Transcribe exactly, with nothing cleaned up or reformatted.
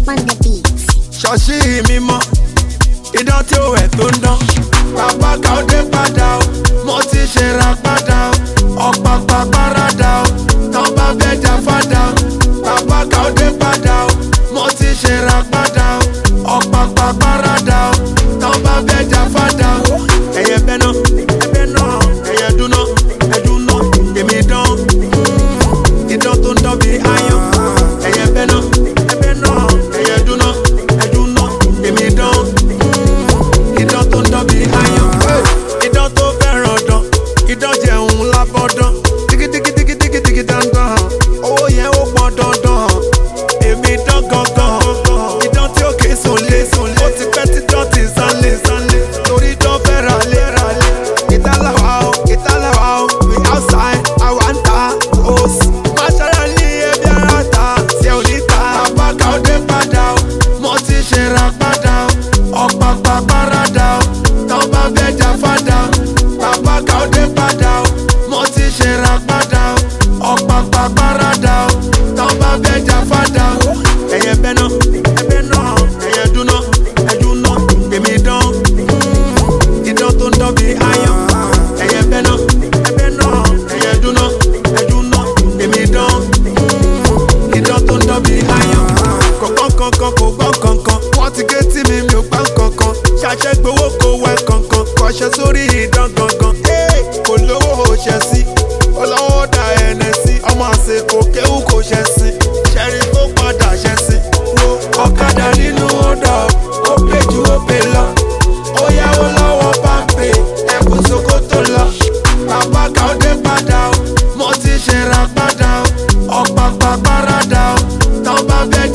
on the beat. Ṣọ́ọ̀ṣì mímọ́, idán tí ó wẹ̀ tó ń dán. Bàbá Káódé padà o, mo ti ṣe ra padà o. Ọ̀pàpà parada o, tán bá fẹ́ jà fàdà o. Bàbá Káódé padà o, mo ti ṣe ra padà o. Ọ̀pàpà parada o, tán bá fẹ́ jà fàdà o. Ẹyẹ bẹ́ náà, ẹbẹ́ náà, ẹyẹ dún náà, ẹdún náà, èmi dán. Idán tó ń dán bí ayán. Ẹyẹ bẹ́ náà, ẹbẹ́ náà, ẹyẹ dún náà, ẹdún náà, èmi dán. Idán tó ń dán bí ayán. Idán tó fẹ́ràn dán, idán jẹun lábọ́dán. Tíkítíkítíkítíkí dandan, owó yẹn ó pọn dandan. Èmi dán gangan, idán tí ó ké sùnlé sùnlé. Ó ti pẹ́ tí dán ti sánlé sánlé. Torí dán fẹ́ ra lé ra lé. Ìtàláwa o, ìtàláwa o, we outside, àwa ń ta os. Máṣára ní ẹbí ara ta, tí ẹ ò ní ta. Bàbá Káódé padà o, mo ti ṣe ra padà o. Ọ̀pàpà parada o, tán bá fẹ́ jà fàdà o. Bàbá Káódé padà o, mo ti ṣe ra padà o. Ọ̀pàpà parada o, tán bá fẹ́ jà fàdà o. Ẹyẹ bẹ́ náà, ẹbẹ́ náà, ẹyẹ dún náà, ẹdún náà, èmi dán. Idán tó ń dán bí ayán. Ẹyẹ bẹ́ náà, ẹbẹ́ náà, ẹyẹ dún náà, ẹdún náà, èmi dán. Idán tó ń dán bí ayán. Kọ̀ọ̀kan kankan kò gbọ́ kankan. Wọ́n ti gé tí mi mi ò gbá kankan. Ṣàṣẹ gbowó kò wẹ̀ kankan. Kọ̀ṣẹ́ sórí idán gangan. Ee, kò lówó ò ṣẹ̀ sí. Olówó da ẹnẹ sí. Ọmọ àṣẹ kò kéwù kò ṣẹ̀ sí. Ṣẹ̀rí tó padà ṣẹ̀ sí. Wo ọ̀kadà nínú ọ̀dọ̀. Ó pè ju ó pè lọ. Ó yáwó lọ́wọ́ bá ń pè. Ẹ̀kú Sókótó lọ. Bàbá Káódé padà o. Mo ti ṣe ra padà o. Ọ̀pàpà parada o. Tán bá fẹ́